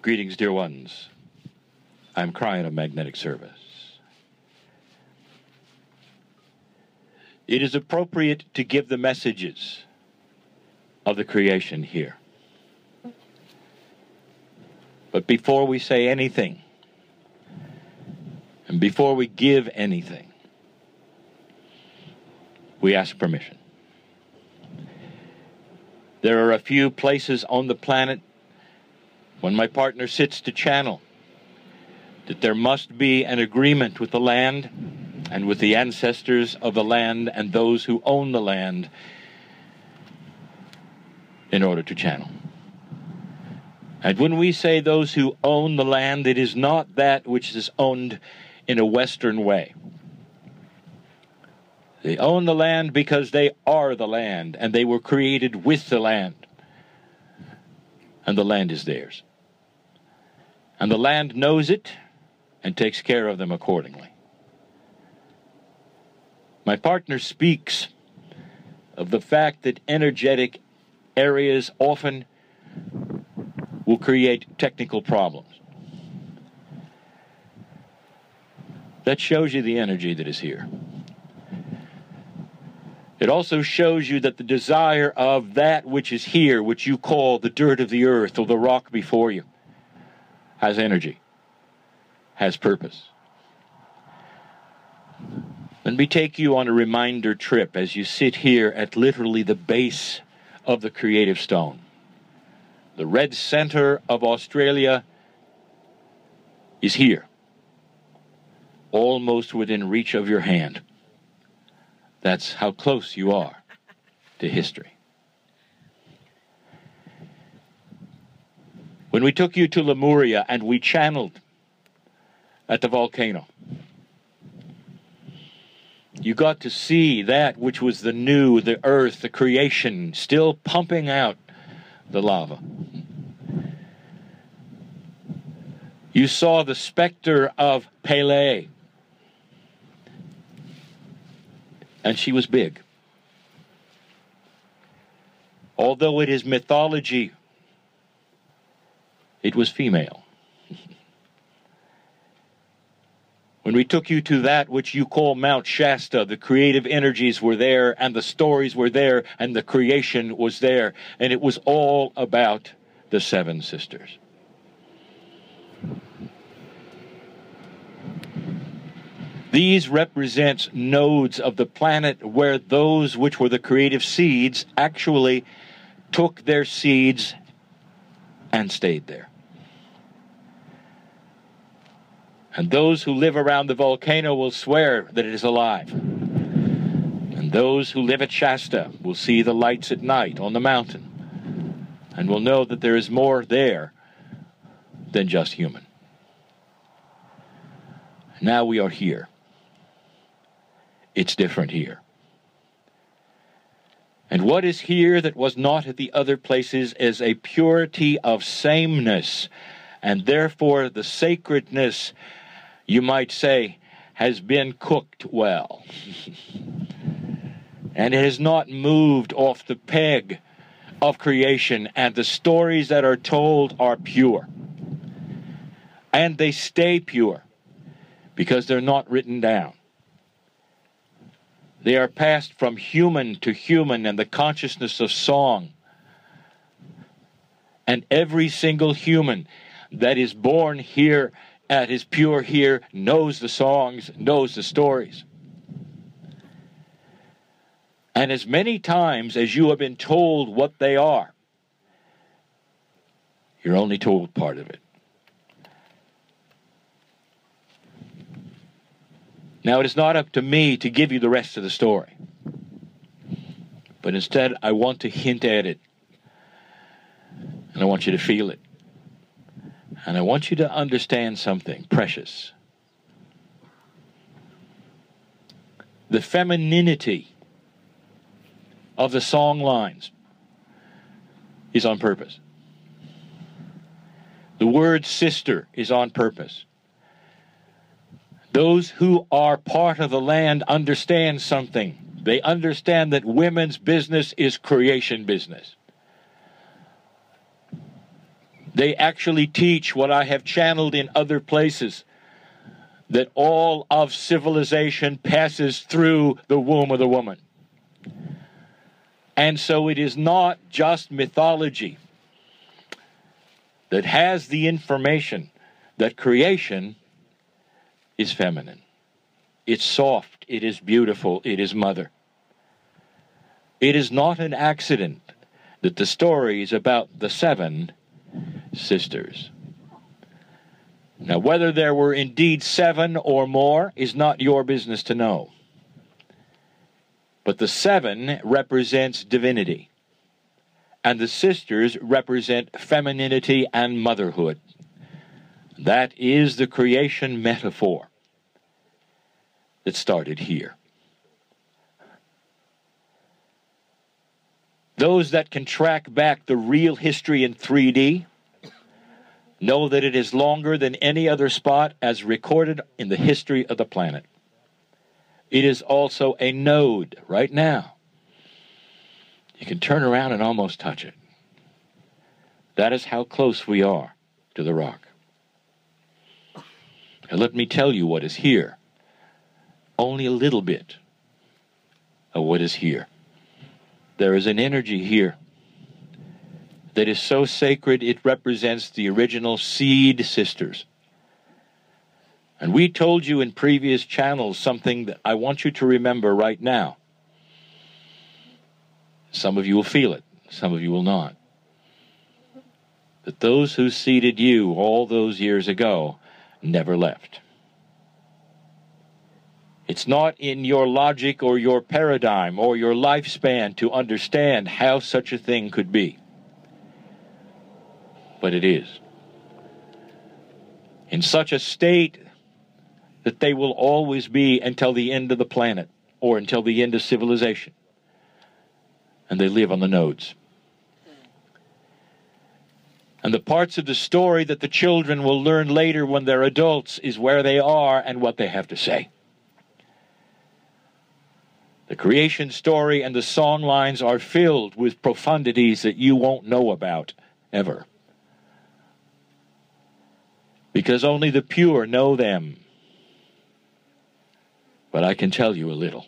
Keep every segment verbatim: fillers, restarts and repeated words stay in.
Greetings, dear ones. I'm Cryan of Magnetic Service. It is appropriate to give the messages of the creation here. But before we say anything, and before we give anything, we ask permission. There are a few places on the planet when my partner sits to channel that there must be an agreement with the land and with the ancestors of the land and those who own the land in order to channel. And when we say those who own the land, it is not that which is owned in a Western way. They own the land because they are the land, and they were created with the land. And the land is theirs. And the land knows it and takes care of them accordingly. My partner speaks of the fact that energetic areas often will create technical problems. That shows you the energy that is here. It also shows you that the desire of that which is here, which you call the dirt of the earth or the rock before you, has energy, has purpose. Let me take you on a reminder trip as you sit here at literally the base of the creative stone. The red center of Australia is here, almost within reach of your hand. That's how close you are to history. When we took you to Lemuria and we channeled at the volcano, you got to see that which was the new, the earth, the creation, still pumping out the lava. You saw the specter of Pele, and she was big. Although it is mythology, it was female. When we took you to that which you call Mount Shasta, the creative energies were there, and the stories were there, and the creation was there, and it was all about the Seven Sisters. These represent nodes of the planet where those which were the creative seeds actually took their seeds and stayed there. And those who live around the volcano will swear that it is alive. And those who live at Shasta will see the lights at night on the mountain and will know that there is more there than just human. Now we are here. It's different here. And what is here that was not at the other places is a purity of sameness, and therefore the sacredness, you might say, has been cooked well. And it has not moved off the peg of creation, and the stories that are told are pure. And they stay pure because they're not written down. They are passed from human to human and the consciousness of song. And every single human that is born here, that is pure here, knows the songs, knows the stories. And as many times as you have been told what they are, you're only told part of it. Now, it is not up to me to give you the rest of the story. But instead, I want to hint at it. And I want you to feel it. And I want you to understand something precious. The femininity of the song lines is on purpose. The word sister is on purpose. Those who are part of the land understand something. They understand that women's business is creation business. They actually teach what I have channeled in other places, that all of civilization passes through the womb of the woman. And so it is not just mythology that has the information that creation is feminine. It's soft, it is beautiful, it is mother. It is not an accident that the story is about the seven sisters. Now, whether there were indeed seven or more is not your business to know. But the seven represents divinity, and the sisters represent femininity and motherhood. That is the creation metaphor that started here. Those that can track back the real history in three D know that it is longer than any other spot as recorded in the history of the planet. It is also a node right now. You can turn around and almost touch it. That is how close we are to the rock. Now let me tell you what is here. Only a little bit of what is here. There is an energy here that is so sacred it represents the original seed sisters. And we told you in previous channels something that I want you to remember right now. Some of you will feel it, some of you will not. That those who seeded you all those years ago never left. It's not in your logic or your paradigm or your lifespan to understand how such a thing could be. But it is. In such a state that they will always be until the end of the planet or until the end of civilization. And they live on the nodes. And the parts of the story that the children will learn later when they're adults is where they are and what they have to say. The creation story and the song lines are filled with profundities that you won't know about ever. Because only the pure know them. But I can tell you a little.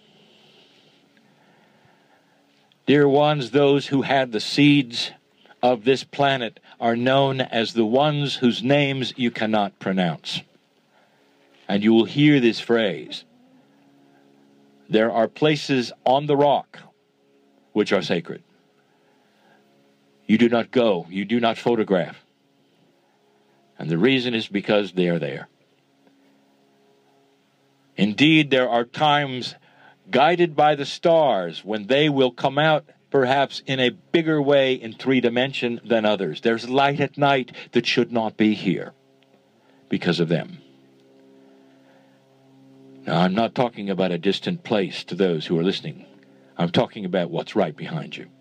Dear ones, those who had the seeds of this planet are known as the ones whose names you cannot pronounce. And you will hear this phrase. There are places on the rock which are sacred. You do not go, you do not photograph. And the reason is because they are there. Indeed, there are times guided by the stars when they will come out perhaps in a bigger way in three dimension than others. There's light at night that should not be here because of them. Now, I'm not talking about a distant place to those who are listening. I'm talking about what's right behind you.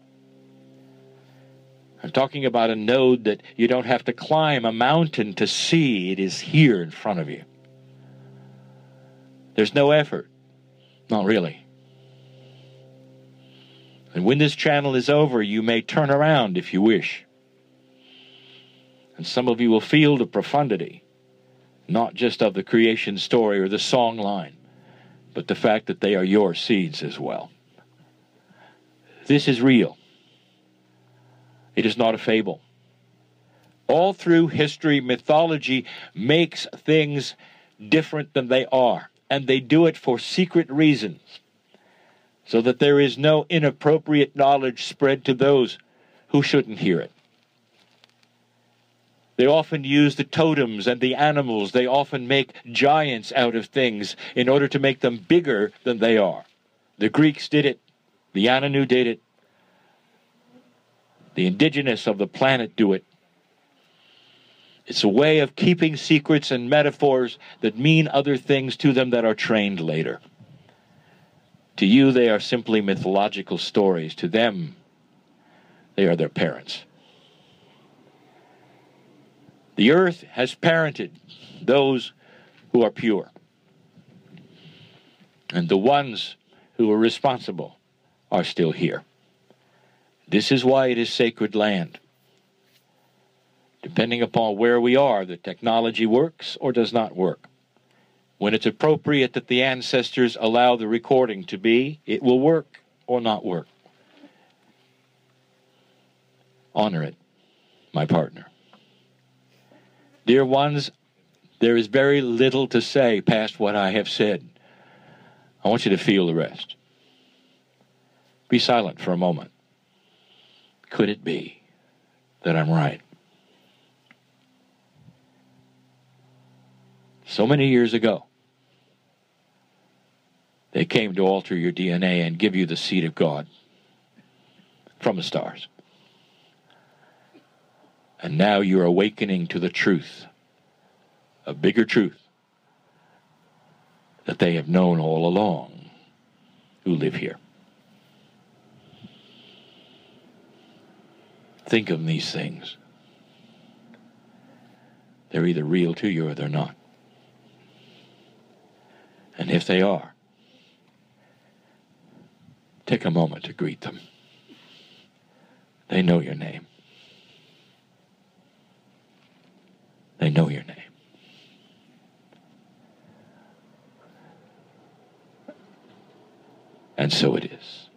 I'm talking about a node that you don't have to climb a mountain to see. It is here in front of you. There's no effort. Not really. And when this channel is over, you may turn around if you wish. And some of you will feel the profundity, not just of the creation story or the song line, but the fact that they are your seeds as well. This is real. It is not a fable. All through history, mythology makes things different than they are, and they do it for secret reasons, so that there is no inappropriate knowledge spread to those who shouldn't hear it. They often use the totems and the animals. They often make giants out of things in order to make them bigger than they are. The Greeks did it. The Anu did it. The indigenous of the planet do it. It's a way of keeping secrets and metaphors that mean other things to them that are trained later. To you, they are simply mythological stories. To them, they are their parents. The earth has parented those who are pure. And the ones who are responsible are still here. This is why it is sacred land. To Depending upon where we are, the technology works or does not work. When it's appropriate that the ancestors allow the recording to be, it will work or not work. Honor it, my partner. Dear ones, there is very little to say past what I have said. I want you to feel the rest. Be silent for a moment. Could it be that I'm right? So many years ago, they came to alter your D N A and give you the seed of God from the stars. And now you're awakening to the truth, a bigger truth that they have known all along who live here. Think of these things. They're either real to you or they're not. And if they are, take a moment to greet them. They know your name. They know your name. And so it is.